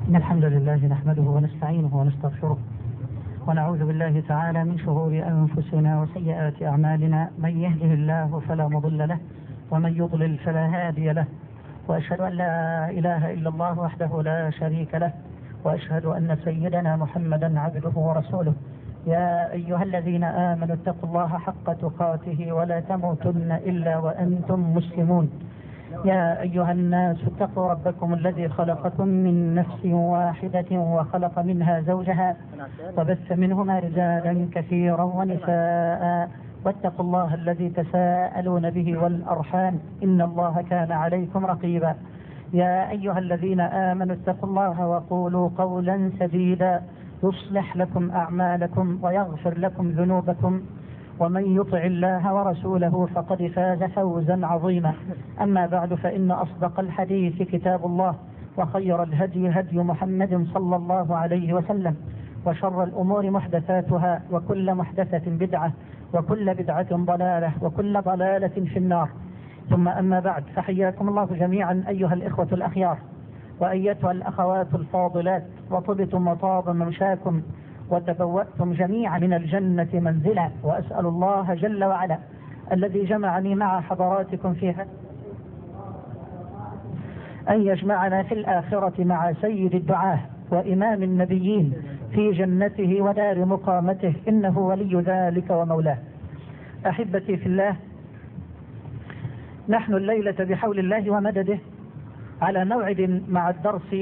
إن الحمد لله نحمده ونستعينه ونستغفره ونعوذ بالله تعالى من شرور أنفسنا وسيئات أعمالنا. من يهده الله فلا مضل له ومن يضلل فلا هادي له، وأشهد أن لا إله إلا الله وحده لا شريك له، وأشهد أن سيدنا محمدا عبده ورسوله. يا أيها الذين آمنوا اتقوا الله حق تقاته ولا تموتن إلا وأنتم مسلمون. يا أيها الناس اتقوا ربكم الذي خلقكم من نفس واحدة وخلق منها زوجها وبث منهما رجالا كثيرا ونساء، واتقوا الله الذي تساءلون به والأرحام إن الله كان عليكم رقيبا. يا أيها الذين آمنوا اتقوا الله وقولوا قولا سديدا يصلح لكم أعمالكم ويغفر لكم ذنوبكم، ومن يطع الله ورسوله فقد فاز فوزا عظيما. أما بعد، فإن أصدق الحديث كتاب الله، وخير الهدي هدي محمد صلى الله عليه وسلم، وشر الأمور محدثاتها، وكل محدثة بدعة، وكل بدعة ضلالة، وكل ضلالة في النار. ثم أما بعد، فحياكم الله جميعا أيها الإخوة الأخيار وأيتها الأخوات الفاضلات، وطبتم وطاب ممشاكم وتبوأتم جميعا من الجنة منزلا. وأسأل الله جل وعلا الذي جمعني مع حضراتكم فيها أن يجمعنا في الآخرة مع سيد الدعاة وإمام النبيين في جنته ودار مقامته، إنه ولي ذلك ومولاه. أحبتي في الله، نحن الليلة بحول الله ومدده على موعد مع الدرس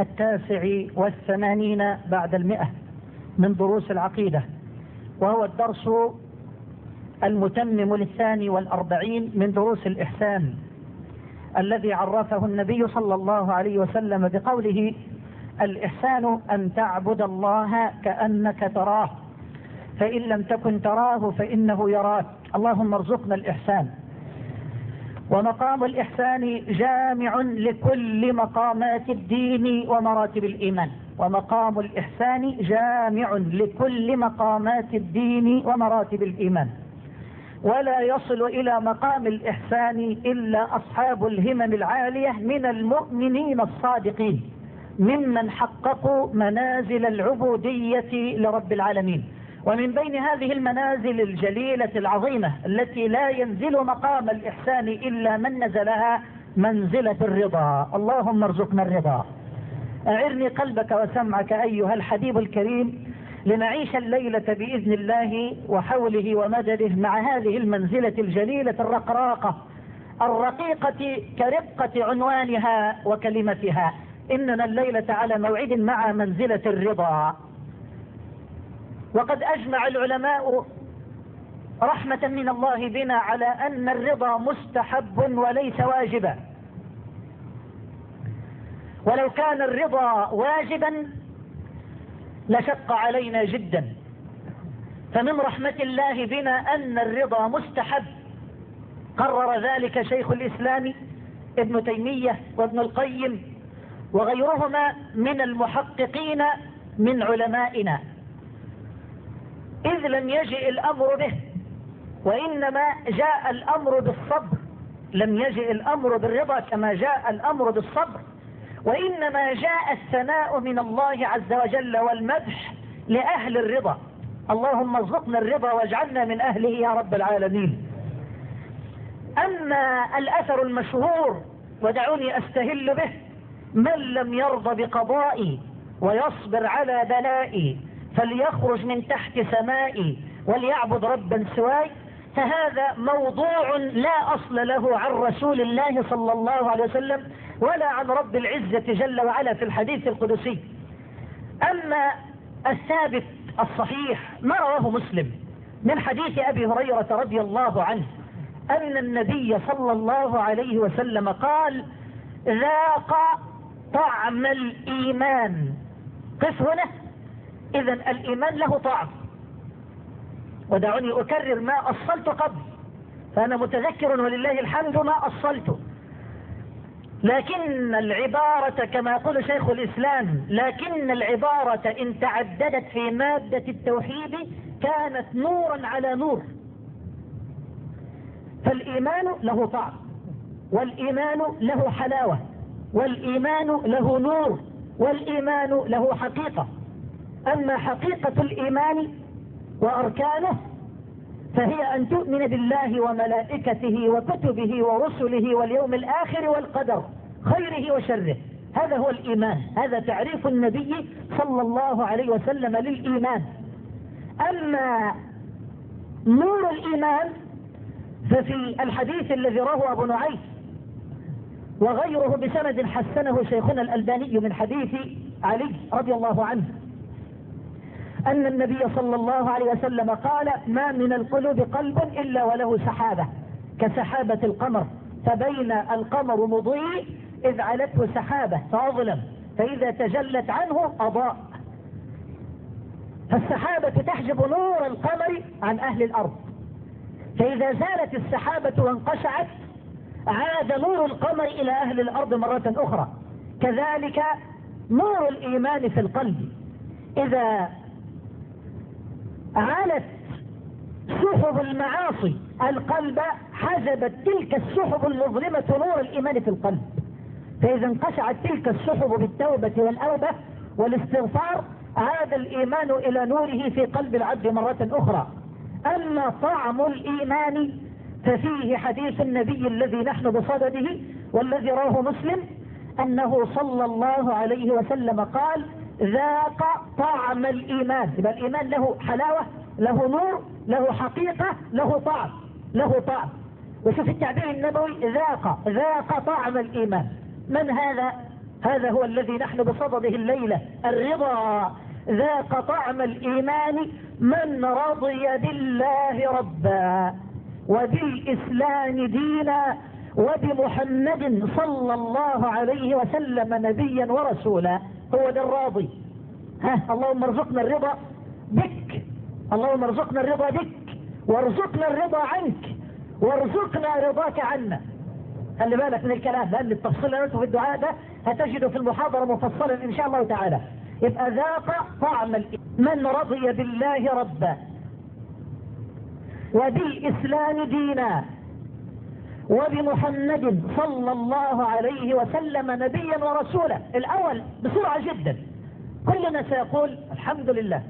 89 بعد 100 من دروس العقيدة، وهو الدرس المتمم 42 من دروس الإحسان، الذي عرفه النبي صلى الله عليه وسلم بقوله: الإحسان أن تعبد الله كأنك تراه، فإن لم تكن تراه فإنه يراك. اللهم ارزقنا الإحسان. ومقام الإحسان جامع لكل مقامات الدين ومراتب الإيمان. ومقام الإحسان جامع لكل مقامات الدين ومراتب الإيمان، ولا يصل إلى مقام الإحسان إلا أصحاب الهمم العالية من المؤمنين الصادقين، ممن حققوا منازل العبودية لرب العالمين. ومن بين هذه المنازل الجليلة العظيمة التي لا ينزل مقام الإحسان إلا من نزلها، منزلة الرضا. اللهم ارزقنا الرضا. أعرني قلبك وسمعك أيها الحبيب الكريم لنعيش الليلة بإذن الله وحوله ومدده مع هذه المنزلة الجليلة الرقراقة الرقيقة كرقة عنوانها وكلمتها. إننا الليلة على موعد مع منزلة الرضا. وقد أجمع العلماء رحمة من الله بنا على أن الرضا مستحب وليس واجبا. ولو كان الرضا واجبا لشق علينا جدا، فمن رحمة الله بنا أن الرضا مستحب. قرر ذلك شيخ الإسلام ابن تيمية وابن القيم وغيرهما من المحققين من علمائنا، إذ لم يجئ الأمر به، وإنما جاء الأمر بالصبر. لم يجئ الأمر بالرضا كما جاء الأمر بالصبر، وإنما جاء الثناء من الله عز وجل والمدح لأهل الرضا. اللهم ارزقنا الرضا واجعلنا من أهله يا رب العالمين. أما الأثر المشهور، ودعوني أستهل به: من لم يرضى بقضائي ويصبر على بلائي فليخرج من تحت سمائي وليعبد ربا سواي، فهذا موضوع لا أصل له عن رسول الله صلى الله عليه وسلم ولا عن رب العزة جل وعلا في الحديث القدسي. أما الثابت الصحيح ما رواه مسلم من حديث أبي هريرة رضي الله عنه أن النبي صلى الله عليه وسلم قال: ذاق طعم الإيمان. قف هنا. إذن الإيمان له طعم. ودعوني أكرر ما أصلت قبل، فأنا متذكر ولله الحمد ما أصلته. لكن العبارة كما يقول شيخ الإسلام، لكن العبارة إن تعددت في مادة التوحيد كانت نورا على نور. فالإيمان له طعم، والإيمان له حلاوة، والإيمان له نور، والإيمان له حقيقة. أما حقيقة الإيمان وأركانه فهي أن تؤمن بالله وملائكته وكتبه ورسله واليوم الآخر والقدر خيره وشره. هذا هو الإيمان، هذا تعريف النبي صلى الله عليه وسلم للإيمان. أما نور الإيمان ففي الحديث الذي رواه أبو نعيم وغيره بسند حسنه شيخنا الألباني من حديث علي رضي الله عنه أن النبي صلى الله عليه وسلم قال: ما من القلوب قلب إلا وله سحابة كسحابة القمر، فبين القمر مضيء إذ علته سحابة فأظلم، فإذا تجلت عنه أضاء. فالسحابة تحجب نور القمر عن أهل الأرض، فإذا زالت السحابة وانقشعت عاد نور القمر إلى أهل الأرض مرة أخرى. كذلك نور الإيمان في القلب إذا علت سحب المعاصي القلب حجبت تلك السحب المظلمة نور الإيمان في القلب، فإذا انقشعت تلك السحب بالتوبة والأوبة والاستغفار عاد الإيمان إلى نوره في قلب العبد مرة أخرى. أما طعم الإيمان ففيه حديث النبي الذي نحن بصدده والذي رواه مسلم أنه صلى الله عليه وسلم قال: ذاق طعم الإيمان. يبقى الإيمان له حلاوة، له نور، له حقيقة، له طعم، له طعم. وشوف التعبير النبوي: ذاق طعم الإيمان. من هذا؟ هذا هو الذي نحن بصدده الليلة، الرضا. ذاق طعم الإيمان من رضي بالله ربا وبالإسلام دينا وبمحمد صلى الله عليه وسلم نبيا ورسولا. هو ده الراضي. اللهم ارزقنا الرضا بك، اللهم ارزقنا الرضا بك، وارزقنا الرضا عنك، وارزقنا رضاك عنا. خلي بالك من الكلام، لأن التفصيل اللي في الدعاء ده هتجده في المحاضرة مفصلا إن شاء الله تعالى. يبقى ذاق طعم من رضي بالله ربا وبالإسلام دينا وبمحمد صلى الله عليه وسلم نبيا ورسولا. الأول بسرعة جدا كلنا سيقول الحمد لله،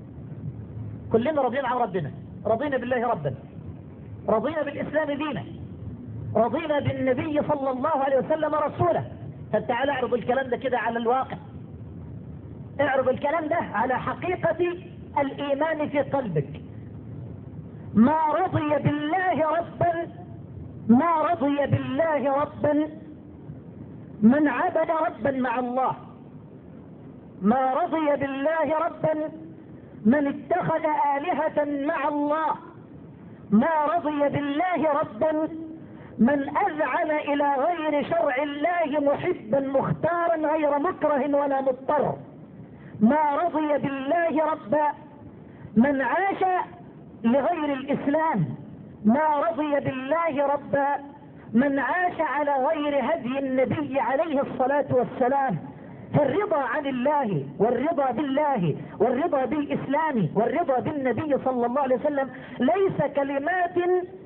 كلنا رضينا عن ربنا، رضينا بالله ربا، رضينا بالإسلام دينا، رضينا بالنبي صلى الله عليه وسلم رسولا. فتعال اعرض الكلام ده كده على الواقع، اعرض الكلام ده على حقيقة الإيمان في قلبك. ما رضي بالله ربا، ما رضي بالله ربا من عبد ربا مع الله، ما رضي بالله ربا من اتخذ آلهة مع الله، ما رضي بالله ربا من أذعن إلى غير شرع الله محبا مختارا غير مكره ولا مضطر، ما رضي بالله ربا من عاش لغير الإسلام، ما رضي بالله ربا من عاش على غير هدي النبي عليه الصلاة والسلام. فالرضا عن الله والرضا بالله والرضا بالإسلام والرضا بالنبي صلى الله عليه وسلم ليس كلمات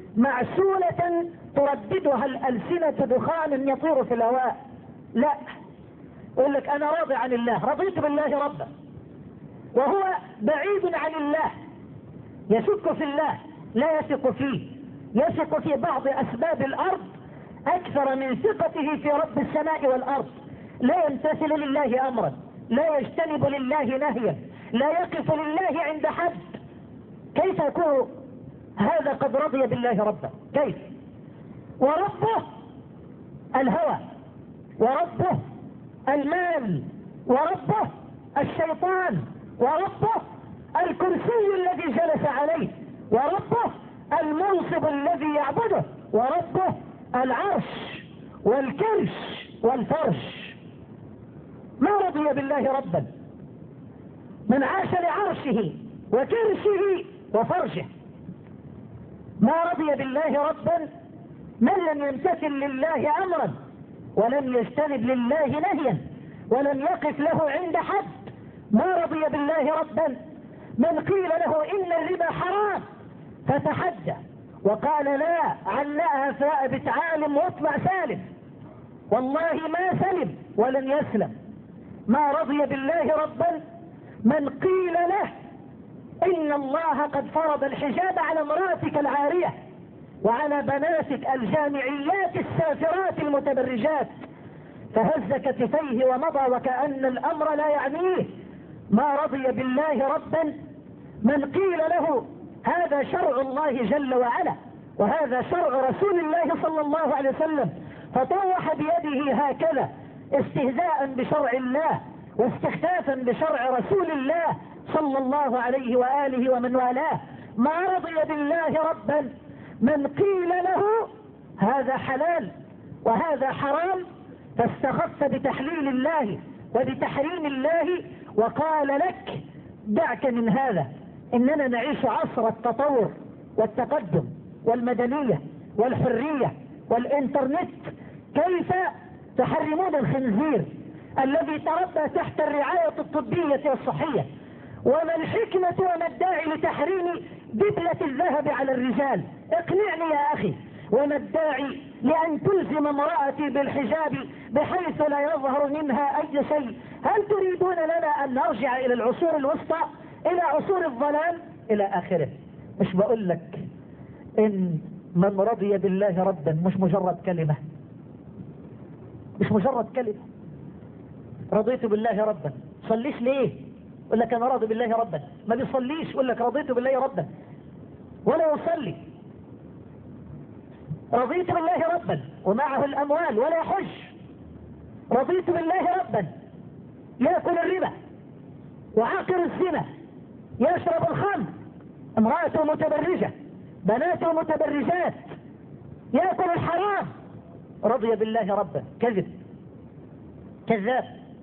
معسولة ترددها الألسنة دخان يطير في الهواء. لا، يقول لك أنا راضي عن الله، رضيت بالله ربا، وهو بعيد عن الله، يشك في الله، لا يثق فيه، يثق في بعض أسباب الأرض أكثر من ثقته في رب السماء والأرض، لا يمتثل لله أمرا، لا يجتنب لله نهيا، لا يقف لله عند حد. كيف يكون هذا قد رضي بالله ربا؟ كيف؟ وربه الهوى، وربه المال، وربه الشيطان، وربه الكرسي الذي جلس عليه، وربه المنصب الذي يعبده، وربه العرش والكرش والفرش. ما رضي بالله ربا من عاش لعرشه وكرشه وفرشه. ما رضي بالله ربا من لم يمتثل لله امرا ولم يجتنب لله نهيا ولم يقف له عند حد. ما رضي بالله ربا من قيل له ان الربا حرام فتحدى وقال لا، علقها فاء عالم واطلع سالم، والله ما سلم ولن يسلم. ما رضي بالله ربا من قيل له إن الله قد فرض الحجاب على امرأتك العارية وعلى بناتك الجامعيات السافرات المتبرجات، فهز كتفيه ومضى وكأن الأمر لا يعنيه. ما رضي بالله ربا من قيل له هذا شرع الله جل وعلا وهذا شرع رسول الله صلى الله عليه وسلم، فطوح بيده هكذا استهزاء بشرع الله واستخفافا بشرع رسول الله صلى الله عليه وآله ومن والاه. ما رضي بالله ربا من قيل له هذا حلال وهذا حرام، فاستخف بتحليل الله وبتحريم الله وقال لك دعك من هذا، إننا نعيش عصر التطور والتقدم والمدنية والحرية والإنترنت، كيف تحرمون الخنزير الذي تربى تحت الرعاية الطبية والصحية؟ وما الحكمة وما الداعي لتحريم دبلة الذهب على الرجال؟ اقنعني يا أخي. وما الداعي لأن تلزم امرأتي بالحجاب بحيث لا يظهر منها أي شيء؟ هل تريدون لنا أن نرجع إلى العصور الوسطى، إلى عصور الظلام، إلى آخره؟ مش بقول لك إن من رضي بالله ربا مش مجرد كلمة، مش مجرد كلمة. رضيت بالله ربا، صليش ليه؟ يقول لك أنا راضي بالله ربا. ما بيصليش يقول لك رضيت بالله ربا ولا يصلي. رضيت بالله ربا ومعه الأموال ولا يحج. رضيت بالله ربا يأكل الربا وعاقر الزنا، يشرب الخمر، امرأته متبرجة، بناته متبرجات، يأكل الحرام. رضي بالله ربا. كذب، كذاب،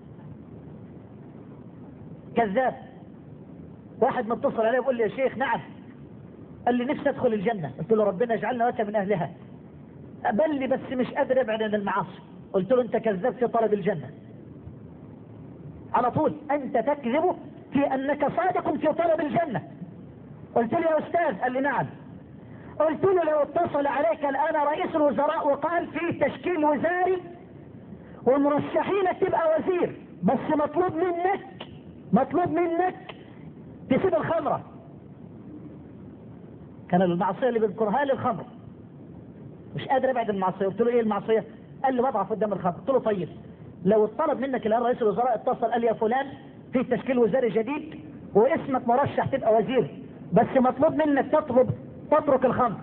كذاب. واحد متصل عليه يقول لي يا شيخ نعم، قال لي نفسي ادخل الجنة. قلت له ربنا يجعلنا وانت من اهلها. قال لي بس مش قادر ابعد عن المعاصي. قلت له انت كذاب في طلب الجنة على طول، انت تكذب في انك صادق في طلب الجنة. قلت له يا استاذ، قال لي نعم. قلت له لو اتصل عليك الان رئيس الوزراء وقال في تشكيل وزاري ومرشحينك تبقى وزير، بس مطلوب منك تسيب الخمرة. كان المعصية اللي بذكرها لي الخمر، مش قادر ابعد المعصية. قلت له ايه المعصية؟ قال لي بضعف قدام الخمر. قلت له طيب لو اتطلب منك الان رئيس الوزراء اتصل قال لي يا فلان في تشكيل وزاري جديد واسمك مرشح تبقى وزير، بس مطلوب منك تترك الخمر.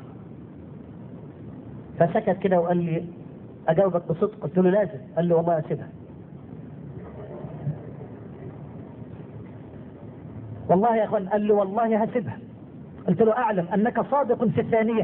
فسكت كده وقال لي اجاوبك بصدق؟ قلت له لازم. قال لي والله اسيبها، والله يا اخوان. قال لي والله هسيبها. قلت له اعلم انك صادق في الثانية،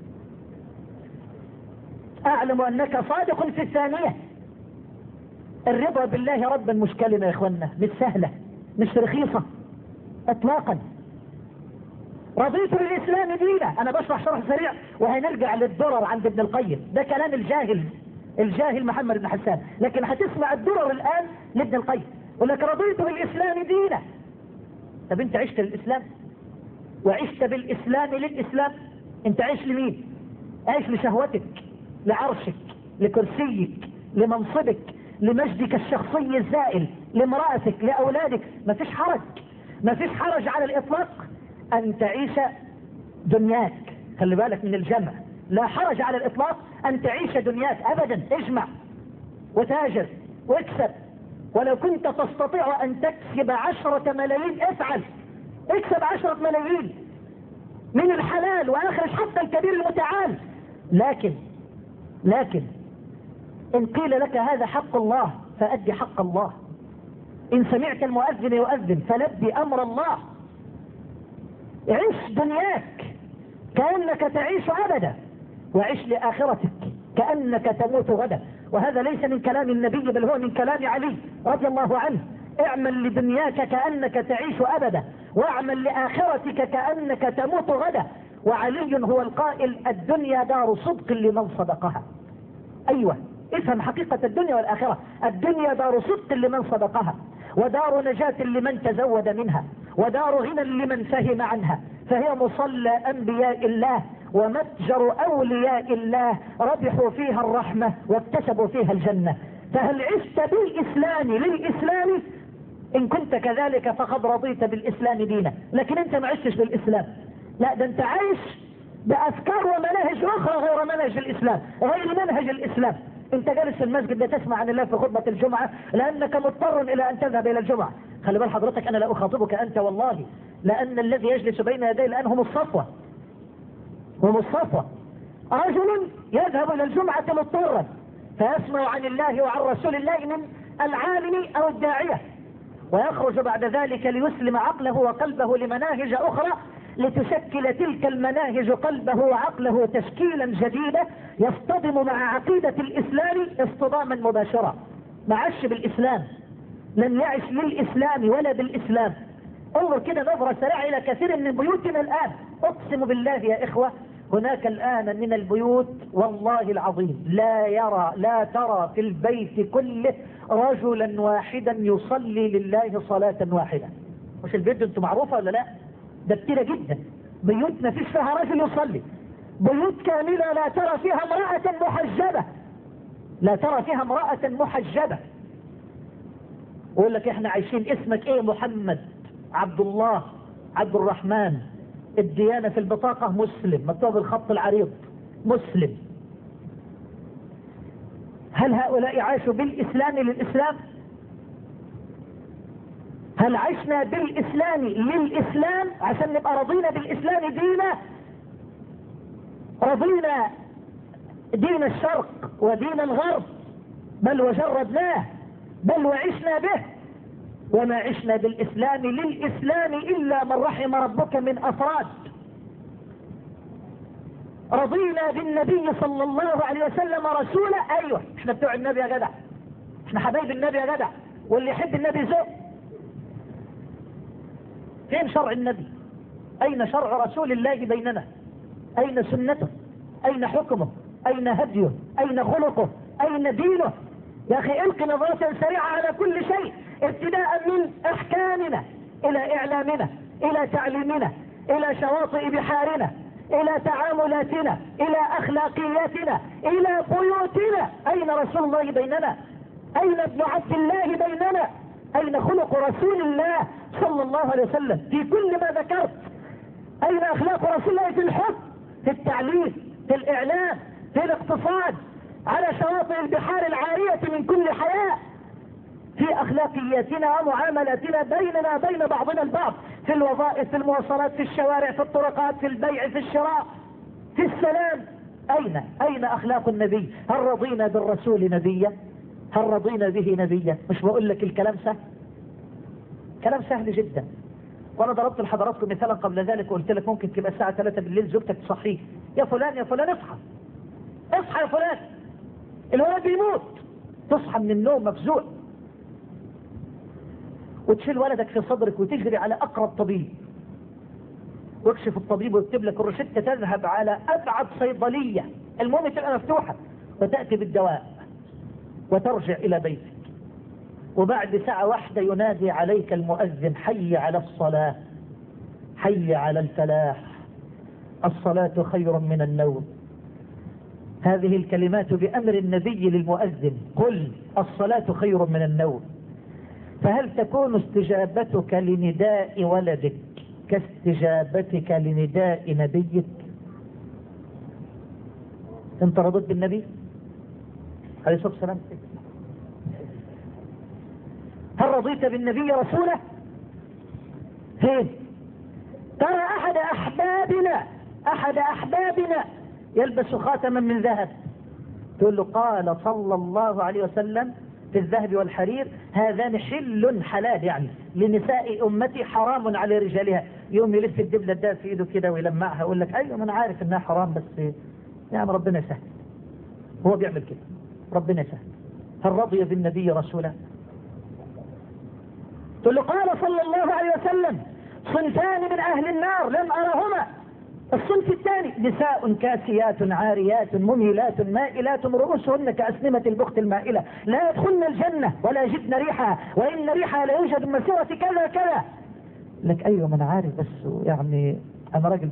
اعلم انك صادق في الثانية. الرضا بالله ربا مش كلمة يا اخوانا، مش سهلة، مش رخيصة اطلاقا. رضيت بالاسلام دينا. انا بشرح شرح سريع وهنرجع للدرر عند ابن القيم، ده كلام الجاهل محمد بن حسان، لكن هتسمع الدرر الان لابن القيم. يقول لك رضيت بالاسلام دينا. طب انت عشت للاسلام وعشت بالاسلام للاسلام؟ انت عايش لمين؟ عايش لشهوتك، لعرشك، لكرسيك، لمنصبك، لمجدك الشخصي الزائل، لامرأتك، لأولادك. ما فيش حرج على الإطلاق أن تعيش دنياك. خلي بالك من الجمع، لا حرج على الإطلاق أن تعيش دنياك أبدا. اجمع وتاجر واكسب، ولو كنت تستطيع أن تكسب 10 ملايين افعل، اكسب 10 ملايين من الحلال وأخرج حتى الكبير المتعال. لكن إن قيل لك هذا حق الله فأدي حق الله، إن سمعت المؤذن يؤذن فلبي أمر الله. عش دنياك كأنك تعيش أبدا، وعش لآخرتك كأنك تموت غدا. وهذا ليس من كلام النبي بل هو من كلام علي رضي الله عنه. اعمل لدنياك كأنك تعيش أبدا، واعمل لآخرتك كأنك تموت غدا. وعلي هو القائل الدنيا دار صدق لمن صدقها. أيوة، افهم حقيقة الدنيا والآخرة. الدنيا دار صدق لمن صدقها، ودار نجاة لمن تزود منها، ودار غنى لمن فهم عنها. فهي مصلى أنبياء الله ومتجر أولياء الله، ربحوا فيها الرحمة واكتسبوا فيها الجنة. فهل عشت بالإسلام للإسلام؟ إن كنت كذلك فقد رضيت بالإسلام دينا. لكن أنت ما عشتش بالإسلام، لا ده أنت عايش بأفكار ومناهج أخرى غير منهج الإسلام، غير منهج الإسلام. أنت جالس في المسجد بتسمع عن الله في خطبة الجمعة لأنك مضطر إلى أن تذهب إلى الجمعة. خلي بال حضرتك، أنا لا أخاطبك أنت والله، لأن الذي يجلس بين يدي الآن هم الصفوة، هم الصفوة. رجل يذهب إلى الجمعة مضطرا فيسمع عن الله وعن رسول الله من العالم أو الداعية، ويخرج بعد ذلك ليسلم عقله وقلبه لمناهج أخرى لتشكل تلك المناهج قلبه وعقله تشكيلا جديدا يصطدم مع عقيدة الإسلام اصطداما مباشرا. ما عاش بالإسلام، لم يعش للإسلام ولا بالإسلام. انظر كده نظرة سريعة إلى كثير من بيوتنا الآن، أقسم بالله يا إخوة هناك الآن من البيوت والله العظيم لا ترى في البيت كله رجلا واحدا يصلي لله صلاة واحدة. مش البيت انتم معروفة ولا لا؟ ده كتيرة جدا. بيوت ما فيش فيها رجل يصلي، بيوت كاملة لا ترى فيها امرأة محجبة، لا ترى فيها امرأة محجبة. يقول لك احنا عايشين، اسمك ايه؟ محمد، عبد الله، عبد الرحمن، الديانة في البطاقة مسلم، مكتوب بالخط العريض مسلم. هل هؤلاء عاشوا بالإسلام للإسلام؟ هل عشنا بالإسلام للإسلام عشان نبقى رضينا بالإسلام دينا؟ رضينا دين الشرق ودين الغرب، بل وجردناه، بل وعشنا به، وما عشنا بالإسلام للإسلام إلا من رحم ربك من أفراد. رضينا بالنبي صلى الله عليه وسلم رسولا، أيوة احنا بتوع النبي يا جدع، احنا حبايب النبي يا جدع، واللي يحب النبي ذوق. فين شرع النبي؟ أين شرع رسول الله بيننا؟ أين سنته؟ أين حكمه؟ أين هديه؟ أين خلقه؟ أين دينه؟ يا أخي القي نظرة سريعة على كل شيء، ابتداء من أحكامنا إلى إعلامنا إلى تعليمنا إلى شواطئ بحارنا إلى تعاملاتنا إلى أخلاقياتنا إلى بيوتنا. أين رسول الله بيننا؟ أين ابن عبد الله بيننا؟ أين خلق رسول الله صلى الله عليه وسلم في كل ما ذكرت؟ أين أخلاق رسول الله في الحكم، في التعليم، في الإعلام، في الاقتصاد، على شواطئ البحار العارية من كل حياة، في أخلاقياتنا ومعاملاتنا بيننا بين بعضنا البعض، في الوظائف، في المواصلات، في الشوارع، في الطرقات، في البيع، في الشراء، في السلام. أين أخلاق النبي؟ هل رضينا بالرسول نبيا؟ هل رضينا به نبيا؟ مش بقول لك الكلام سهل، كلام سهل جدا. وانا ضربت لحضراتكم مثالا قبل ذلك وقلت لك ممكن تبقى الساعة 3 بالليل زوجتك تصحيك، يا فلان يا فلان اصحى، اصحى يا فلان، الولد بيموت. تصحى من النوم مفزوع وتشيل ولدك في صدرك وتجري على اقرب طبيب، واكشف الطبيب ويكتب لك الروشتة، تذهب على ابعد صيدلية، المهم تبقى مفتوحة، وتأتي بالدواء وترجع الى بيتك. وبعد ساعة واحدة ينادي عليك المؤذن: حي على الصلاة، حي على الفلاح، الصلاة خير من النوم. هذه الكلمات بأمر النبي للمؤذن: قل الصلاة خير من النوم. فهل تكون استجابتك لنداء ولدك كاستجابتك لنداء نبيك؟ انت رضيت بالنبي عليه الصلاة والسلام؟ هل رضيت بالنبي رسوله؟ فين؟ ترى أحد أحبابنا يلبس خاتما من ذهب، تقول له: قال صلى الله عليه وسلم في الذهب والحرير هذان حل حلال، يعني لنساء أمتي حرام على رجالها. يوم يلف الدبلة ده في ايده كده ويلمعها، يقول لك: ايوه ما انا عارف انها حرام، بس يعني ربنا يسهل. هو بيعمل كده، ربنا يسهل. هل رضي بالنبي رسوله؟ تقول له: قال صلى الله عليه وسلم صنفان من أهل النار لم أرهما. الصنف الثاني: نساء كاسيات عاريات مميلات مائلات رؤوسهن كأسنمة البخت المائلة لا يدخلن الجنة ولا يجدن ريحها وإن ريحها لا يوجد من مسيرة كذا كذا. لك: أيوة ما أنا عارف، بس يعني أنا راجل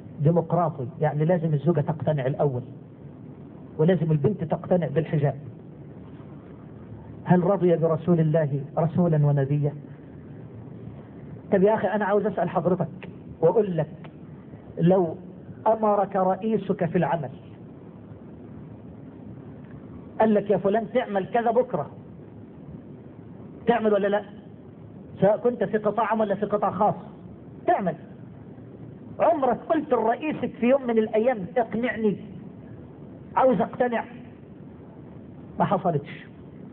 ديمقراطي، يعني لازم الزوجة تقتنع الأول، ولازم البنت تقتنع بالحجاب، هل رضي برسول الله رسولا ونبيا؟ طب يا أخي أنا عاوز أسأل حضرتك وأقول لك، لو أمرك رئيسك في العمل قال لك يا فلان تعمل كذا بكرة، تعمل ولا لا؟ سواء كنت في قطاع عام ولا في قطاع خاص تعمل. عمرك قلت لرئيسك في يوم من الأيام اقنعني، عاوز اقتنع؟ ما حصلتش.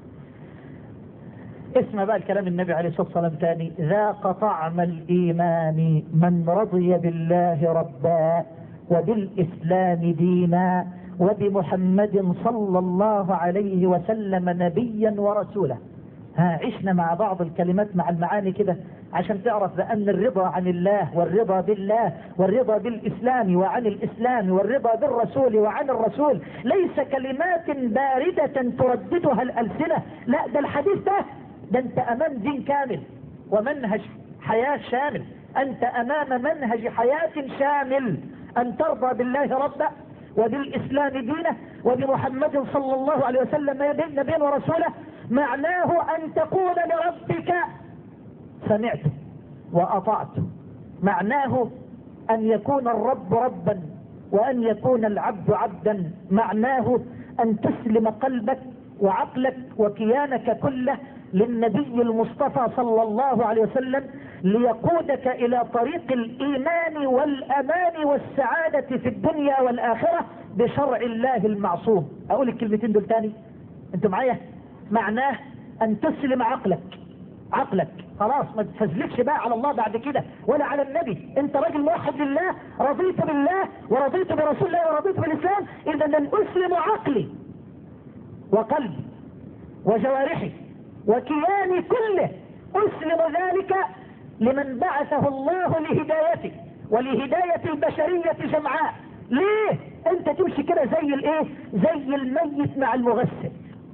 اسمع بقى الكلام النبي عليه الصلاة والسلام تاني: ذاق طعم الإيمان من رضي بالله ربا وبالإسلام دينا وبمحمد صلى الله عليه وسلم نبيا ورسولا. عشنا مع بعض الكلمات مع المعاني كده عشان تعرف بأن الرضا عن الله والرضا بالله والرضا بالإسلام وعن الإسلام والرضا بالرسول وعن الرسول ليس كلمات باردة ترددها الألسنة، لا، ده الحديث ده انت امام دين كامل ومنهج حياة شامل. انت امام منهج حياة شامل، ان ترضى بالله ربا وبالاسلام دينه وبمحمد صلى الله عليه وسلم نبيا ورسوله. معناه ان تقول لربك سمعت واطعت. معناه ان يكون الرب ربا وان يكون العبد عبدا. معناه ان تسلم قلبك وعقلك وكيانك كله للنبي المصطفى صلى الله عليه وسلم ليقودك الى طريق الايمان والامان والسعادة في الدنيا والاخرة بشرع الله المعصوم. اقول الكلمتين دول تاني، انتوا معايا؟ معناه ان تسلم عقلك خلاص، ما تفزلكش بقى على الله بعد كده ولا على النبي. انت راجل موحد لله، رضيت بالله ورضيت برسول الله ورضيت بالاسلام، اذا ان اسلم عقلي وقلبي وجوارحي وكياني كله، اسلم ذلك لمن بعثه الله لهدايته ولهداية البشرية جمعاء. ليه انت تمشي كده زي الايه؟ زي الميت مع المغسل.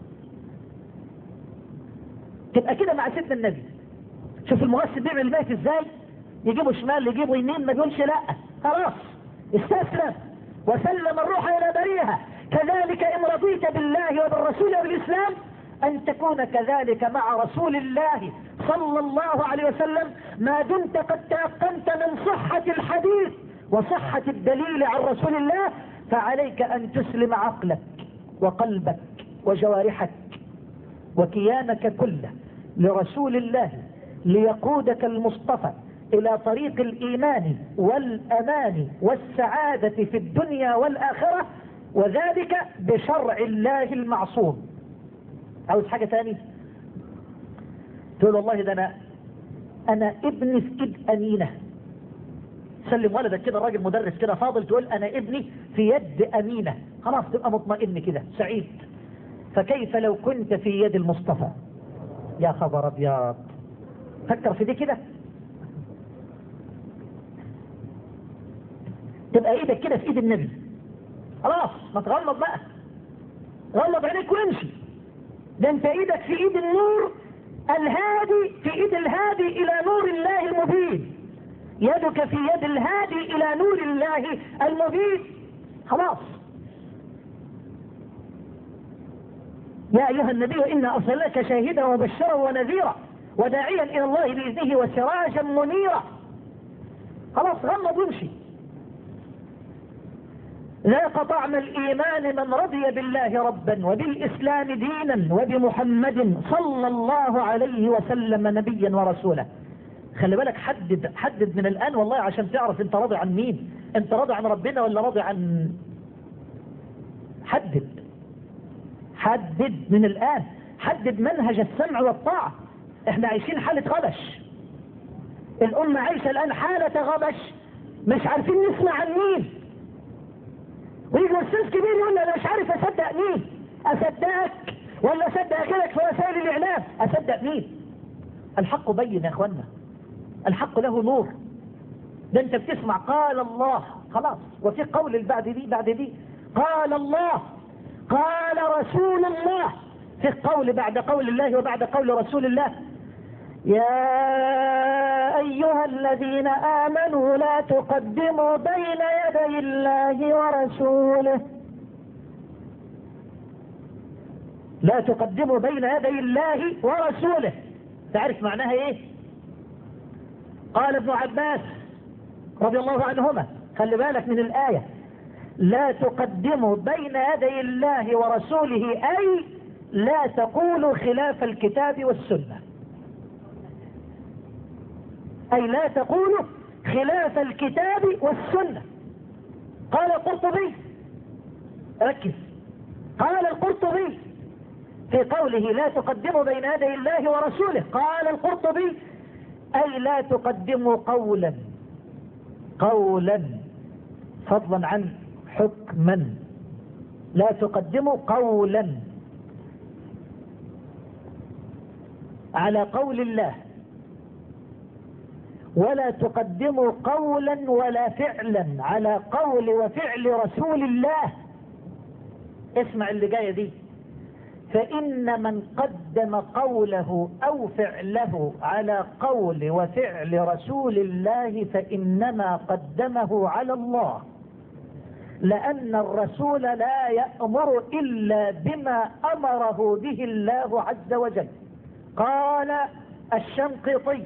تبقى كده مع سيدنا النبي. شوف المغسل بيعمل الميت ازاي، يجيبه شمال يجيبه يمين، ما بيقولش لا، خلاص استسلم وسلم الروح الى بريها. كذلك ان رضيت بالله وبالرسول وبالاسلام ان تكون كذلك مع رسول الله صلى الله عليه وسلم، ما دمت قد تيقنت من صحة الحديث وصحة الدليل عن رسول الله. فعليك ان تسلم عقلك وقلبك وجوارحك وكيانك كله لرسول الله ليقودك المصطفى الى طريق الايمان والامان والسعادة في الدنيا والاخرة، وذلك بشرع الله المعصوم. عاوز حاجة تاني؟ تقول والله ده انا ابني في ايد امينة. سلم ولدك كده، الراجل مدرس كده فاضل، تقول انا ابني في يد امينة، خلاص تبقى مطمئن كده سعيد. فكيف لو كنت في يد المصطفى؟ يا خبر ابيض، فكر في دي كده. تبقى ايدك كده في ايد النبي، خلاص ما تغلط بقى، غلط عينيك وامشي. ده انت ايدك في ايد النور الهادي، في ايد الهادي الى نور الله المبين. يدك في يد الهادي الى نور الله المبين، خلاص. يا ايها النبي انا ارسلناك شاهدا وبشرا ونذيرا وداعيا الى الله باذنه وسراجا منيرا. خلاص غمض وامشي. ذاق طعم الإيمان من رضي بالله ربا وبالإسلام دينا وبمحمد صلى الله عليه وسلم نبيا ورسولا. خلي بالك، حدد من الآن والله عشان تعرف انت راضي عن مين. انت راضي عن ربنا ولا راضي عن؟ حدد من الآن، حدد منهج السمع والطاعة. احنا عايشين حالة غبش، الأمة عايشة الآن حالة غبش، مش عارفين نسمع عن مين. ويجي أستاذ كبير يقول لي أنا مش عارف أصدق مين. أصدقك ولا أصدق غيرك في وسائل الإعلام؟ أصدق مين؟ الحق بين يا أخوانا، الحق له نور. ده أنت بتسمع قال الله خلاص، وفي قول بعد دي قال الله قال رسول الله، في قول بعد قول الله وبعد قول رسول الله. يا أيها الذين آمنوا لا تقدموا بين يدي الله ورسوله. لا تقدموا بين يدي الله ورسوله. تعرف معناها ايه؟ قال ابن عباس رضي الله عنهما، خلي بالك من الآية، لا تقدموا بين يدي الله ورسوله أي لا تقولوا خلاف الكتاب والسنة، أي لا تقولوا خلاف الكتاب والسنة. قال القرطبي، ركز، قال القرطبي في قوله لا تقدموا بين يدي الله ورسوله، قال القرطبي أي لا تقدموا قولا فضلا عن حكما، لا تقدموا قولا على قول الله، ولا تقدموا قولا ولا فعلا على قول وفعل رسول الله. اسمع اللي جايه دي، فإن من قدم قوله أو فعله على قول وفعل رسول الله فإنما قدمه على الله، لأن الرسول لا يأمر إلا بما أمره به الله عز وجل. قال الشنقيطي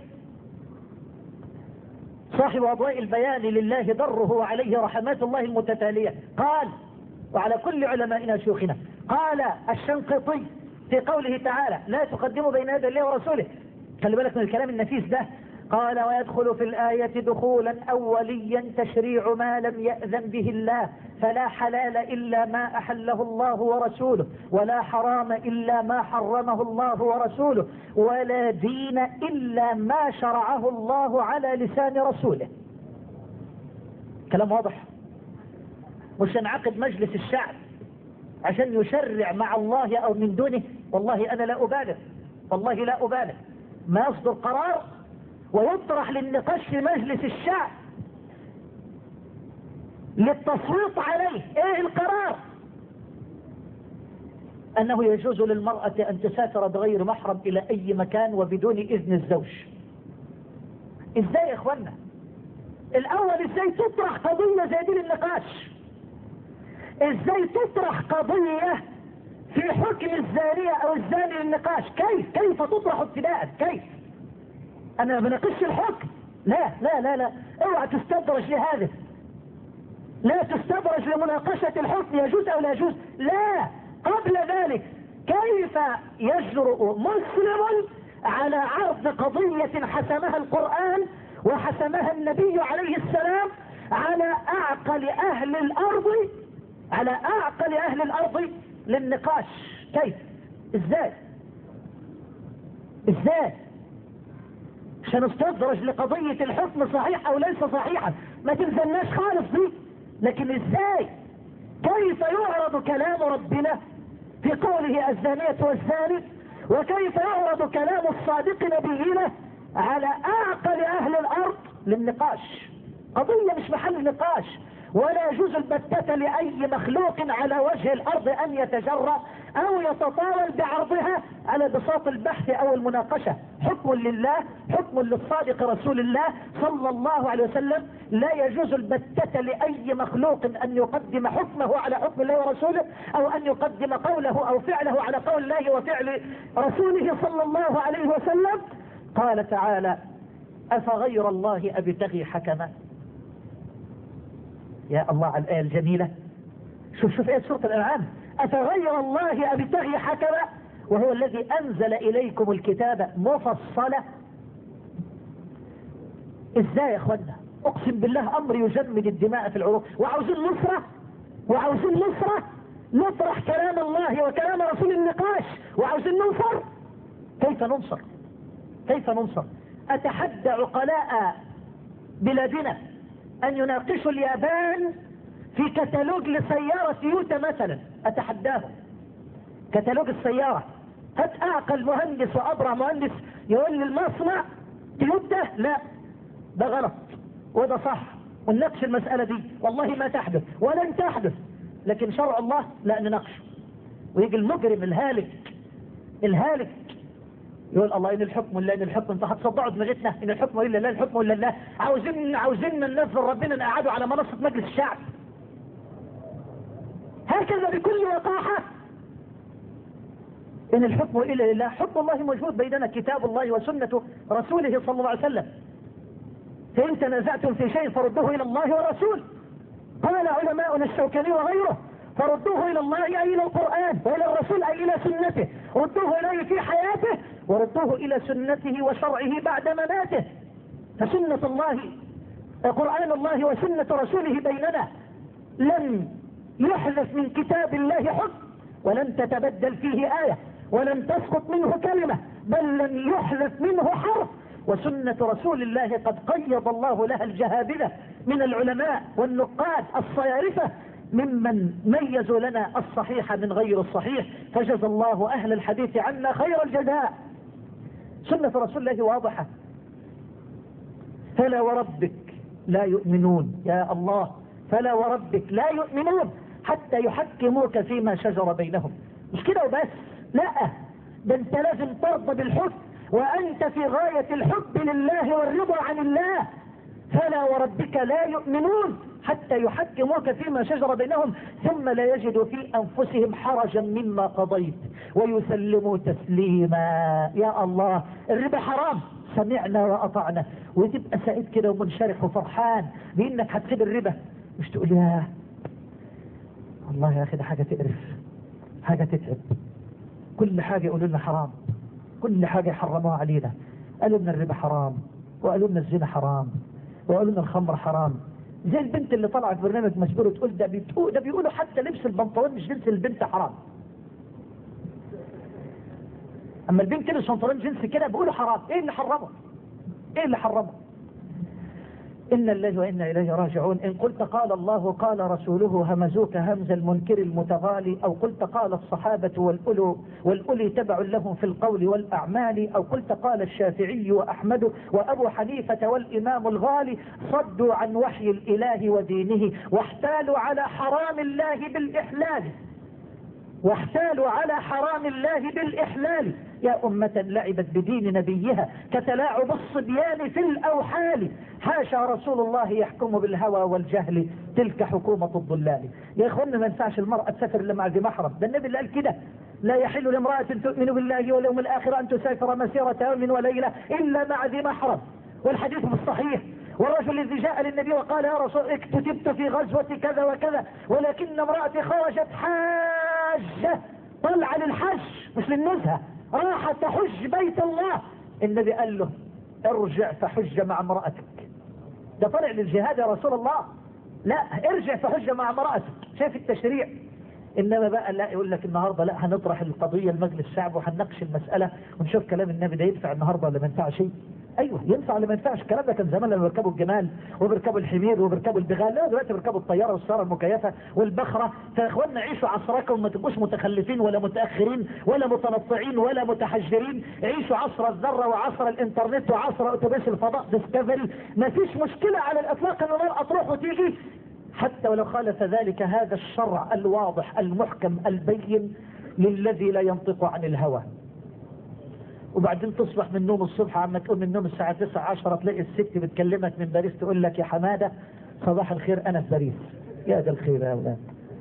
صاحب أضواء البيان لله دره وعليه رحمات الله المتتالية، قال، وعلى كل علمائنا شيوخنا، قال الشنقيطي في قوله تعالى لا تقدموا بين يدي الله ورسوله، خلي بالك من الكلام النفيس ده، قال ويدخل في الآية دخولا أوليا تشريع ما لم يأذن به الله، فلا حلال إلا ما أحله الله ورسوله، ولا حرام إلا ما حرمه الله ورسوله، ولا دين إلا ما شرعه الله على لسان رسوله. كلام واضح. مش هنعقد مجلس الشعب عشان يشرع مع الله أو من دونه، والله أنا لا أبالغ، والله لا أبالغ، ما يصدر قرار ويطرح للنقاش في مجلس الشعب للتصويت عليه. ايه القرار؟ انه يجوز للمرأة ان تسافر بغير محرم الى اي مكان وبدون اذن الزوج. ازاي يا اخوانا؟ الاول ازاي تطرح قضية زي دي للنقاش؟ ازاي تطرح قضية في حكم الزانية او الزاني للنقاش؟ كيف تطرح ابتداء؟ كيف؟ انا ما بناقش الحكم، لا لا لا لا، اوعى تستدرج لهذا، لا تستدرج لمناقشة الحكم يجوز او لا يجوز، لا، قبل ذلك كيف يجرؤ مسلم على عرض قضية حسمها القرآن وحسمها النبي عليه السلام على اعقل اهل الارض، على اعقل اهل الارض للنقاش؟ كيف؟ ازاي؟ عشان نستدرج لقضية الحكم صحيح او ليس صحيحا، ما تلزمناش خالص دي، لكن ازاي؟ كيف يعرض كلام ربنا في قوله الزانية والزاني، وكيف يعرض كلام الصادق نبينا على اعقل اهل الارض للنقاش؟ قضية مش محل نقاش، ولا يجوز البتة لأي مخلوق على وجه الأرض أن يتجرأ أو يتطاول بعرضها على بساط البحث أو المناقشة. حكم لله، حكم للصادق رسول الله صلى الله عليه وسلم، لا يجوز البتة لأي مخلوق أن يقدم حكمه على حكم الله ورسوله، أو أن يقدم قوله أو فعله على قول الله وفعل رسوله صلى الله عليه وسلم. قال تعالى أفغير الله أبتغي حكما. يا الله على الآية الجميلة، شوف آية سورة الأنعام، أفغير الله أبتغي حكما وهو الذي أنزل إليكم الكتاب مفصلة. إزاي يا أخوانا؟ أقسم بالله أمر يجمد الدماء في العروق، وعاوزين نصرة، نطرح كلام الله وكلام رسول النقاش، وعاوزين ننصر. كيف ننصر؟ أتحدى عقلاء بلادنا أن يناقشوا اليابان في كتالوج لسيارة تويوتا مثلا، أتحداهم. كتالوج السيارة، هات أعقل مهندس وأبرع مهندس يقول للمصنع تويوتا لا ده غلط وده صح، ونناقش المسألة دي. والله ما تحدث ولن تحدث، لكن شرع الله لا نناقشه. ويجي المجرم الهالك يقول الله إن الحكم لله، إن الحكم، انت هتصدعوا دماغتنا، إن الحكم إلا الله، الحكم إلا الله. عاوزين ننزل ربنا نقعدوا على منصة مجلس الشعب هكذا بكل وقاحة. إن الحكم إلا لله، حكم الله موجود بيننا، كتاب الله وسنة رسوله صلى الله عليه وسلم. فإن تنازعتم في شيء فردوه إلى الله ورسوله. قال علماؤنا الشوكاني وغيره: فردوه إلى الله أي إلى القرآن، وإلى الرسول أي إلى سنته، ردوه إليه في حياته، وردوه إلى سنته وشرعه بعد مماته. فسنة الله، قرآن الله وسنة رسوله بيننا، لن يحذف من كتاب الله حكم، ولن تتبدل فيه آية، ولن تسقط منه كلمة، بل لن يحذف منه حرف. وسنة رسول الله قد قيض الله لها الجهابذة من العلماء والنقاد الصيارفة، ممن ميزوا لنا الصحيح من غير الصحيح، فجزى الله أهل الحديث عنا خير الجزاء. سنة رسول الله واضحة. فلا وربك لا يؤمنون، يا الله، فلا وربك لا يؤمنون حتى يحكموك فيما شجر بينهم. مش كده وبس، لا، ده انت لازم ترضى بالحكم، وانت في غاية الحب لله والرضا عن الله. فلا وربك لا يؤمنون حتى يحكموك فيما شجر بينهم ثم لا يجدوا في انفسهم حرجا مما قضيت ويسلموا تسليما. يا الله، الربا حرام، سمعنا واطعنا، وتبقى سعيد كده ومنشرح وفرحان بانك هتسيب الربا، مش تقول يا الله يا اخي ده حاجه تقرف، حاجه تتعب. كل حاجه يقولوا لنا حرام، كل حاجه يحرموها علينا. قالوا لنا الربا حرام، وقالوا لنا الزنا حرام، وقالوا لنا الخمر حرام. زي البنت اللي طلعت برنامج مشهور وتقول ده بيقولوا حتى لبس البنطلون مش جنس البنت حرام. اما البنت تلبس بنطلون جنس كده بيقولوا حرام. ايه اللي حرمه؟ ايه اللي حرمه؟ إن الله وإنا إليه راجعون. إن قلت قال الله قال رسوله همزوك همز المنكر المتغالي، أو قلت قال الصحابة والأولي تبع لهم في القول والأعمال، أو قلت قال الشافعي وأحمد وأبو حنيفة والإمام الغالي، صدوا عن وحي الإله ودينه واحتالوا على حرام الله بالإحلال، واحتالوا على حرام الله بالإحلال. يا أمة لعبت بدين نبيها كتلاعب الصبيان في الأوحال، حاشا رسول الله يحكم بالهوى والجهل، تلك حكومة الضلال. يا إخوانا ما ينفعش المرأة تسافر إلا مع ذي محرم، ده النبي اللي قال كده: لا يحل لامرأة تؤمن بالله واليوم الآخر أن تسافر مسيرة يوم وليلة إلا مع ذي محرم. والحديث الصحيح: والرجل الذي جاء للنبي وقال يا رسول اكتتبت في غزوة كذا وكذا، ولكن امرأتي خرجت حاجة، طلع للحج مش للنزهة، راحت تحج بيت الله. النبي قال له ارجع فحج مع امرأتك. ده طلع للجهاد يا رسول الله، لا ارجع فحج مع امرأتك. شايف التشريع؟ انما بقى لا، يقول لك النهارده لا هنطرح القضية لمجلس الشعب وهنناقش المسألة ونشوف كلام النبي ده ينفع النهارده ولا ما ينفعش. ايوه ينفع ولا ما ينفعش؟ الكلام ده كان زمان لما بيركبوا الجمال وبيركبوا الحمير وبيركبوا البغال، لا دلوقتي بيركبوا الطياره والسياره المكيفه والبخره. فيا اخوانا عيشوا عصركم، ما تبقوش متخلفين ولا متاخرين ولا متنطعين ولا متحجرين. عيشوا عصر الذره وعصر الانترنت وعصر اتوبيس الفضاء ديسكفري. ما فيش مشكله على الاطلاق ان المراه تروح وتيجي، حتى ولو خالف ذلك هذا الشرع الواضح المحكم البين للذي لا ينطق عن الهوى. وبعدين تصبح من النوم الصبح، عما تقوم من النوم الساعة 9-10 تلاقي الست بتكلمك من باريس تقول لك يا حمادة صباح الخير أنا في باريس. يا ده الخير يا أولاد.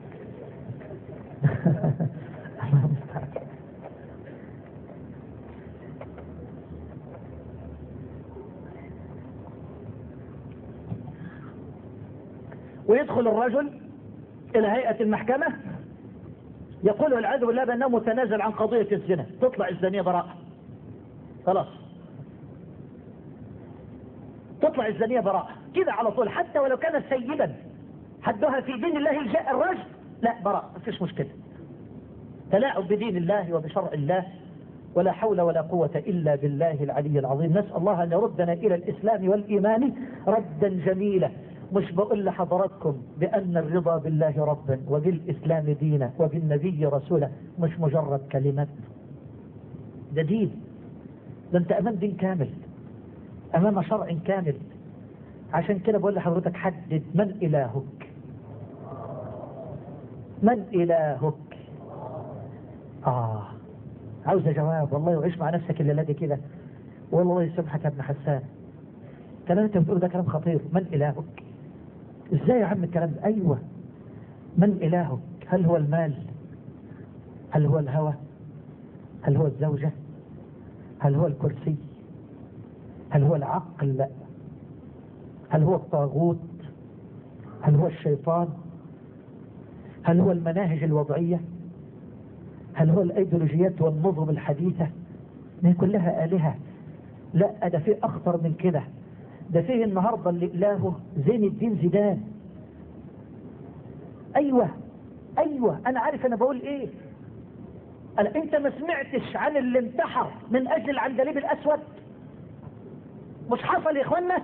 ويدخل الرجل إلى هيئة المحكمة يقول والعياذ بالله بأنه متنازل عن قضية الزنا، تطلع الزانية براءة، خلاص تطلع الزانية براءة كده على طول، حتى ولو كانت سيبا حدها في دين الله الرجل، لا براءة مفيش مشكلة. تلاعب بدين الله وبشرع الله، ولا حول ولا قوة إلا بالله العلي العظيم. نسأل الله أن يردنا إلى الإسلام والإيمان ردا جميلا. مش بقول لحضراتكم بأن الرضا بالله ربا وبالإسلام دينا وبالنبي رسولا مش مجرد كلمات، ده دين، ده انت امام دين كامل، امام شرع كامل. عشان كده بقول لحضرتك حدد من الهك، من الهك. عاوز جواب والله، وعيش مع نفسك الليله دي كده، والله يسامحك يا ابن حسان. كلام انت بتقول ده كلام خطير. من الهك؟ ازاي يا عم الكلام ده؟ ايوه، من الهك؟ هل هو المال؟ هل هو الهوى؟ هل هو الزوجة؟ هل هو الكرسي؟ هل هو العقل؟ هل هو الطاغوت؟ هل هو الشيطان؟ هل هو المناهج الوضعية؟ هل هو الأيديولوجيات والنظم الحديثة؟ ما هي كلها آلهة. لا، ده فيه أخطر من كده. ده فيه النهاردة اللي إلهه زين الدين زيدان. أيوة أنا عارف أنا بقول إيه. أنت ما سمعتش عن اللي انتحر من أجل العندليب الأسود؟ مش حصل يا إخوانا؟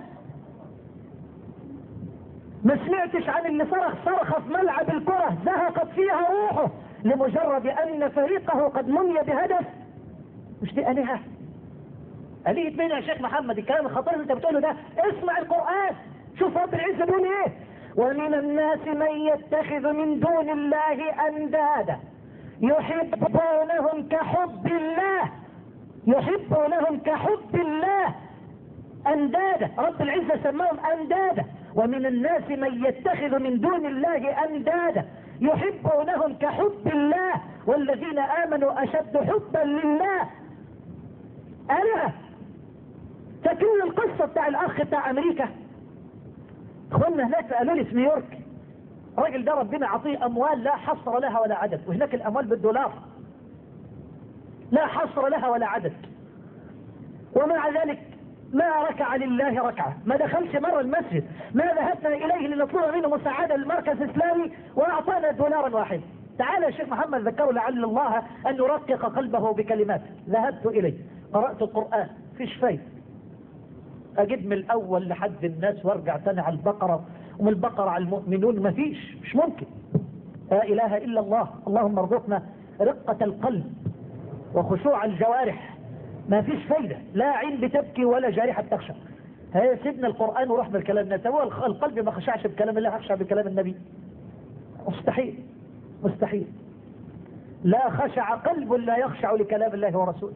ما سمعتش عن اللي صرخ في ملعب الكرة زهقت فيها روحه لمجرد أن فريقه قد مني بهدف؟ مش دي آلهة؟ آلهة مين يا شيخ محمد؟ الكلام الخطير اللي انت بتقوله ده. اسمع القرآن، شوف رب العزة بيقول ايه: ومن الناس من يتخذ من دون الله أندادا يحبونهم كحب الله. يحبونهم كحب الله. أندادا، رب العزة سماهم أندادا. ومن الناس من يتخذ من دون الله أندادا يحبونهم كحب الله والذين آمنوا أشد حبا لله. أنا فاكرين القصة بتاع الأخ بتاع أمريكا؟ اخوانا هناك في ألوليس نيويورك، الراجل ده ربنا عطيه أموال لا حصر لها ولا عدد، وهناك الأموال بالدولار لا حصر لها ولا عدد، ومع ذلك ما ركع لله ركعة، ما دخلش مرة المسجد، ما ذهبنا إليه لنطلب منه مساعدة للمركز الإسلامي وأعطانا دولارا واحد. تعال يا شيخ محمد ذكره لعل الله أن يرقق قلبه بكلمات. ذهبت إليه، قرأت القرآن، فيش فايدة. أجيب من الأول لحد الناس وارجع تاني على البقرة، ومن البقرة على المؤمنون، مفيش، مش ممكن. لا إله إلا الله. اللهم ارزقنا رقة القلب وخشوع الجوارح. ما فيش فايدة، لا عين بتبكي ولا جارحة بتخشع. هي سيبنا القرآن وروح بالكلام الناس. هو القلب ما خشعش بكلام الله، خشع بكلام النبي؟ مستحيل مستحيل. لا خشع قلب لا يخشع لكلام الله ورسوله.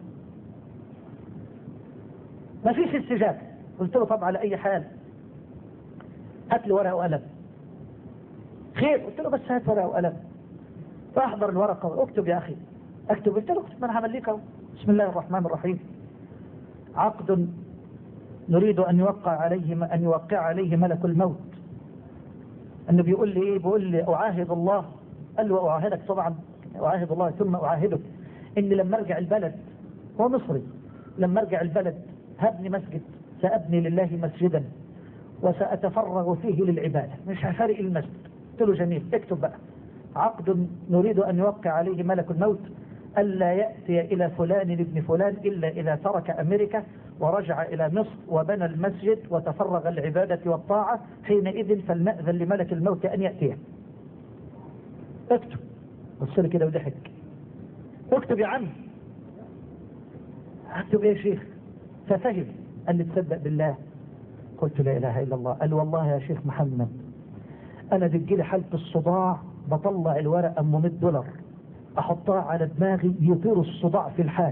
ما فيش استجابة. قلت له طب على أي حال هات لي ورقة وقلم. خير، قلت له بس هات ورقة وقلم. فأحضر الورقة واكتب يا أخي. اكتب، قلت له ما أنا هعمل ليك اهو. بسم الله الرحمن الرحيم. عقد نريد أن يوقع عليه ملك الموت. أنه بيقول لي إيه؟ بيقول لي أعاهد الله. قال له أعاهدك طبعا، أعاهد الله ثم أعاهدك إن لما أرجع البلد، هو مصري، لما أرجع البلد هبني مسجد، سأبني لله مسجدا وسأتفرغ فيه للعبادة، مش هفارق المسجد. قلت له جميل، اكتب بقى: عقد نريد أن يوقع عليه ملك الموت ألا يأتي إلى فلان ابن فلان إلا إذا ترك أمريكا ورجع إلى مصر وبنى المسجد وتفرغ العبادة والطاعة، حينئذ فلنأذن لملك الموت أن يأتيه. اكتب. بص لي كده وضحك. اكتب يا عم. اكتب ايه يا شيخ؟ ففهم. قال لي تصدق بالله؟ قلت لا إله إلا الله. قال والله يا شيخ محمد أنا بتجيلي حالة الصداع، بطلع الورقة أم $100 أحطها على دماغي يطير الصداع في الحال.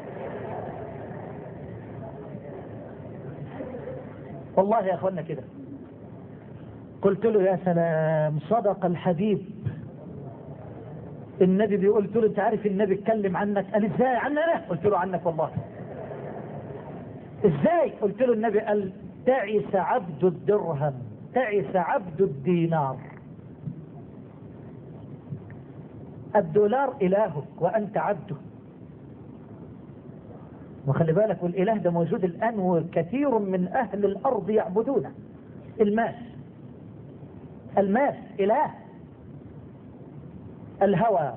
والله يا أخوانا كده. قلت له يا سلام، صدق الحبيب. النبي بيقول له أنت عارف النبي اتكلم عنك؟ قال إزاي عننا؟ قلت له عنك والله. إزاي؟ قلت له النبي قال تعس عبد الدرهم، تعس عبد الدينار. الدولار إلهك وأنت عبده. وخلي بالك، والإله ده موجود الآن وكثير من أهل الأرض يعبدونه. الماس، الماس إله. الهوى،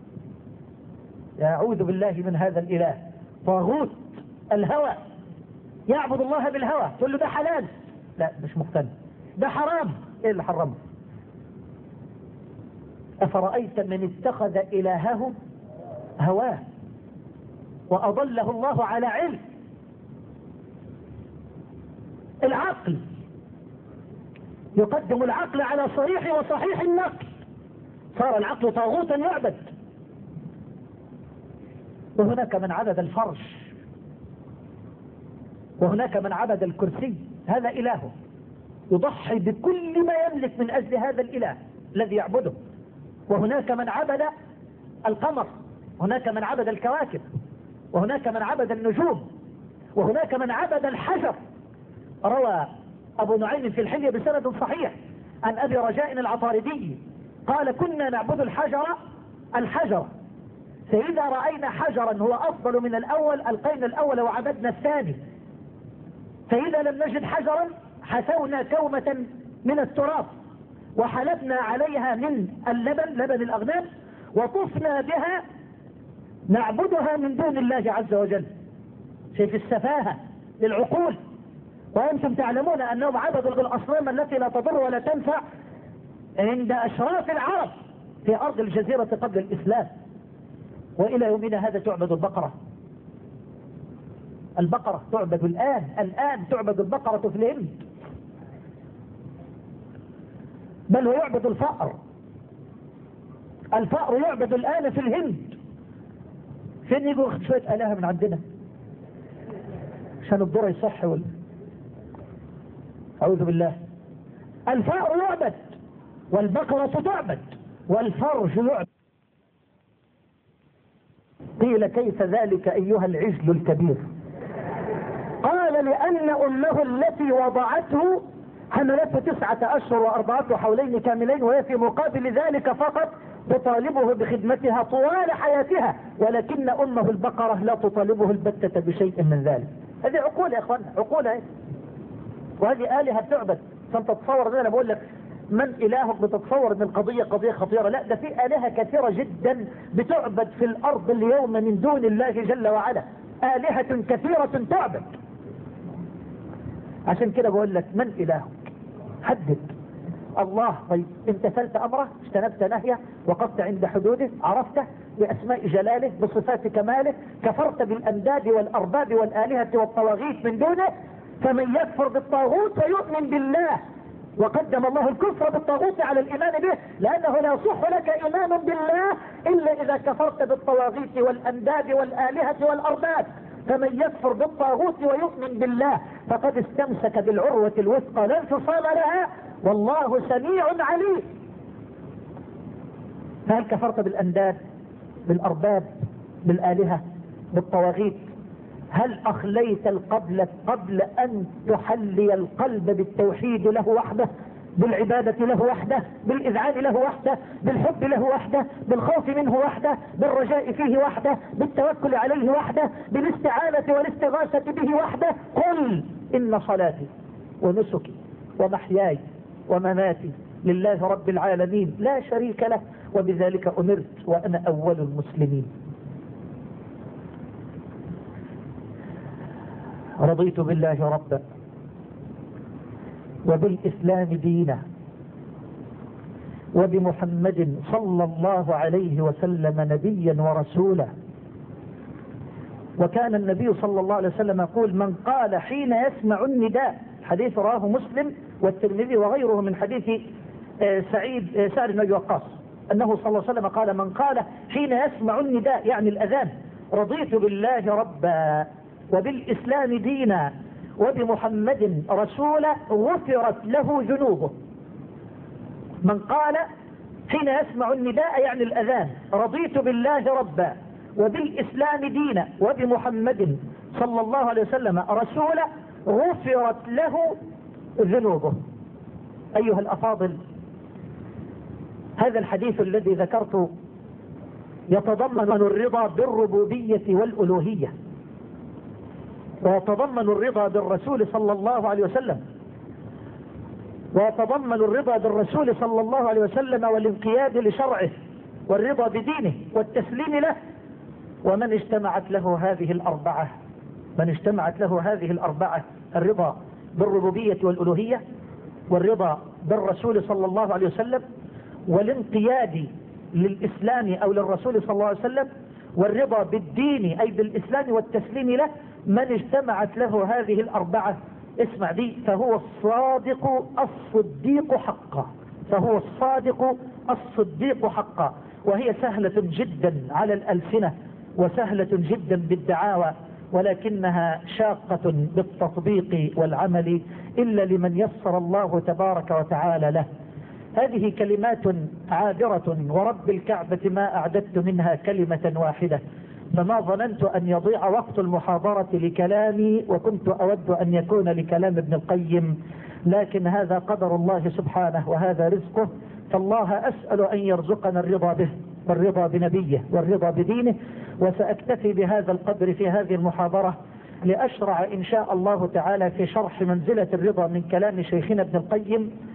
يعوذ بالله من هذا الإله، طاغوت الهوى، يعبد الله بالهوى. تقول له ده حلال، لا مش مقتنع. ده حرام، ايه اللي حرمه؟ أفرأيت من اتخذ إلهه هواه وأضله الله على علم. العقل يقدم العقل على صريح وصحيح النقل، صار العقل طاغوتا يعبد. وهناك من عبد الفرش، وهناك من عبد الكرسي، هذا إلهه، يضحي بكل ما يملك من أجل هذا الإله الذي يعبده. وهناك من عبد القمر، هناك من عبد الكواكب، وهناك من عبد النجوم، وهناك من عبد الحجر. روى أبو نعيم في الحلية بسند صحيح عن أبي رجاء العطاردي قال: كنا نعبد الحجر، فإذا رأينا حجرا هو أفضل من الأول ألقينا الأول وعبدنا الثاني، فإذا لم نجد حجرا حسونا كومة من التراب وحلبنا عليها من اللبن، لبن الأغنام، وطفنا بها نعبدها من دون الله عز وجل. شايف السفاهة للعقول؟ وأنتم تعلمون أنهم عبدوا الأصنام التي لا تضر ولا تنفع عند أشراف العرب في أرض الجزيرة قبل الإسلام، وإلى يومنا هذا تعبد البقرة تعبد الآن تعبد البقرة في الهند، بل ويعبد الفأر يعبد الآن في الهند. فين يجوا شوية آلهة من عندنا عشان الذرة يصح أعوذ بالله. الفأر يعبد والبقرة تعبد والفرج يعبد. قيل: كيف ذلك أيها العجل الكبير؟ قال: لأن أمه التي وضعته حملته 9 أشهر و4 حولين كاملين، وهي في مقابل ذلك فقط تطالبه بخدمتها طوال حياتها، ولكن أمه البقرة لا تطالبه البتة بشيء من ذلك. هذه عقول يا أخوانا، عقول هذه، وهذه آلهة بتعبد. فأنت تتصور، أنا بقول لك من إلهك بتتصور أن القضية قضية خطيرة؟ لا، ده في آلهة كثيرة جدا بتعبد في الأرض اليوم من دون الله جل وعلا، آلهة كثيرة تعبد. عشان كده بقول لك: من إلهك؟ حدد. الله. طيب امتثلت أمره، اجتنبت نهيه، وقفت عند حدوده، عرفته بأسماء جلاله بصفات كماله، كفرت بالأنداد والأرباب والآلهة والطواغيت من دونه، فمن يكفر بالطاغوت ويؤمن بالله. وقدم الله الكفر بالطاغوت على الإيمان به، لأنه لا يصح لك إيمان بالله إلا إذا كفرت بالطواغيت والأنداد والآلهة والأرباب. فمن يكفر بالطاغوت ويؤمن بالله فقد استمسك بالعروة الوثقى لا انفصام لها، والله سميع عليم. فهل كفرت بالأنداد، بالأرباب، بالآلهة، بالطواغيت؟ هل أخليت القبل قبل أن تحلي القلب بالتوحيد له وحده، بالعبادة له وحده، بالإذعان له وحده، بالحب له وحده، بالخوف منه وحده، بالرجاء فيه وحده، بالتوكل عليه وحده، بالاستعانة والاستغاثة به وحده؟ قل: إن صلاتي ونسكي ومحياي ومماتي لله رب العالمين لا شريك له وبذلك أمرت وأنا أول المسلمين. رضيت بالله ربا وبالإسلام دينا وبمحمد صلى الله عليه وسلم نبيا ورسولا. وكان النبي صلى الله عليه وسلم يقول: من قال حين يسمع النداء، حديث رواه مسلم والترمذي وغيره من حديث سعد بن أبي وقاص، أنه صلى الله عليه وسلم قال: من قال حين يسمع النداء، يعني الأذان: رضيت بالله ربا وبالإسلام دينا وبمحمد رسولا غفرت له ذنوبه. من قال حين يسمع النداء يعني الأذان: رضيت بالله ربا وبالإسلام دينا وبمحمد صلى الله عليه وسلم رسولا غفرت له ذنوبه. أيها الأفاضل، هذا الحديث الذي ذكرته يتضمن الرضا بالربوبية والألوهية، ويتضمن الرضا بالرسول صلى الله عليه وسلم، ويتضمن الرضا بالرسول صلى الله عليه وسلم والانقياد لشرعه والرضا بدينه والتسليم له. ومن اجتمعت له هذه الأربعة، الرضا بالربوبية والألوهية، والرضا بالرسول صلى الله عليه وسلم، والانقياد للإسلام أو للرسول صلى الله عليه وسلم، والرضا بالدين أي بالإسلام والتسليم له، من اجتمعت له هذه الأربعة، اسمع دي، فهو الصادق حقا. وهي سهلة جدا على الألسنة وسهلة جدا بالدعاوى، ولكنها شاقة بالتطبيق والعمل إلا لمن يسر الله تبارك وتعالى له. هذه كلمات عابرة، ورب الكعبة ما أعددت منها كلمة واحدة، فما ظننت أن يضيع وقت المحاضرة لكلامي، وكنت أود أن يكون لكلام ابن القيم، لكن هذا قدر الله سبحانه وهذا رزقه. فالله أسأل أن يرزقنا الرضا به والرضا بنبيه والرضا بدينه. وسأكتفي بهذا القدر في هذه المحاضرة لأشرع إن شاء الله تعالى في شرح منزلة الرضا من كلام شيخنا ابن القيم.